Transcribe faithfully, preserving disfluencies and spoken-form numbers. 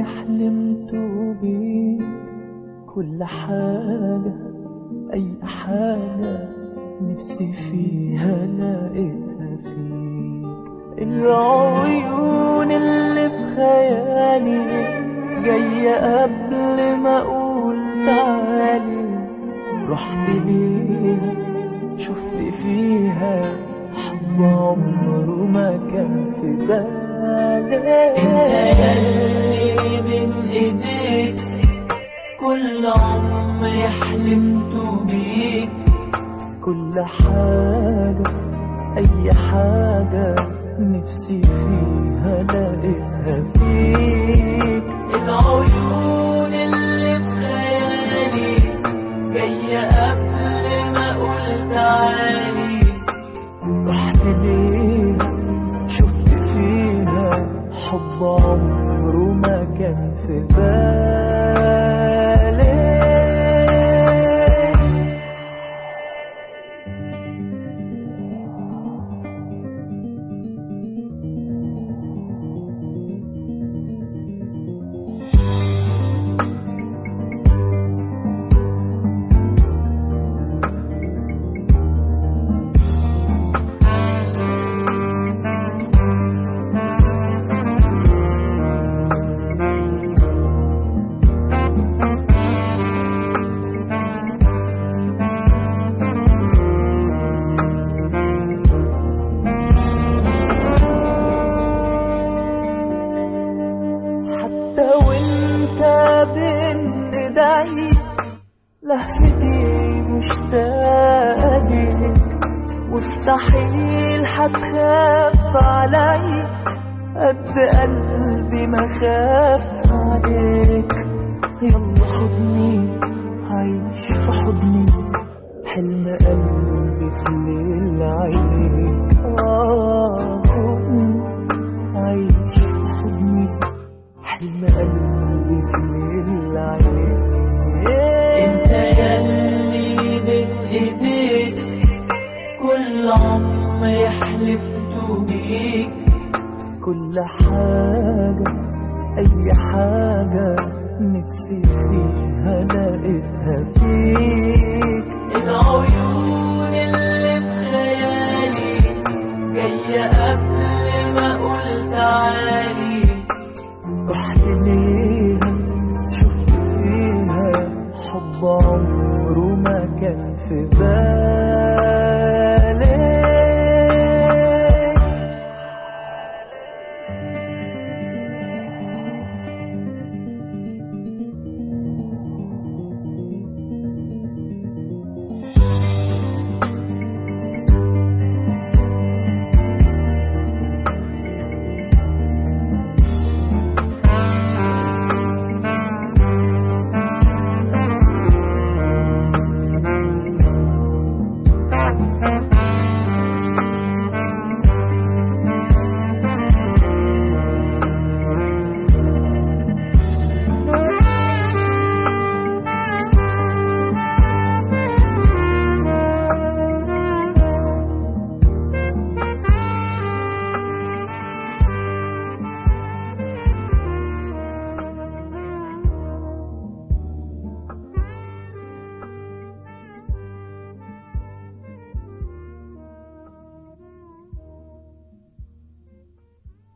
عمري حلمت بيك، كل حاجة أي حاجة نفسي فيها لقيتها فيك. العيون اللي في خيالي جاية قبل ما أقول تعالي، رحت ليها شفت فيها حب عمره ما كان في بالي. انت ياللي بين ايديك كل عمري حلمت بيك، كل حاجة أي حاجة نفسي فيها لقيتها فيك. العيون اللي في خيالي جاية قبل ما أقول تعالي، رحت ليها شفت فيها حب عمره ما كان في بالي. لهفتي مشتاقة ليك، مستحيل حتخاف علي قد قلبي ما خاف عليك. يلا خدني عايش في حضني، حلم قلبي في ليل عينيك. آه خدني عايش في حضني، حلم قلبي في ليل عينيك. انت ياللي بين ايديك كل عمري حلمت بيك، كل حاجة أي حاجة نفسي فيها لقيتها فيك. العيون اللي في خيالي جاية قبل ما أقول تعالي، رحت ليها شفت فيها حب عمري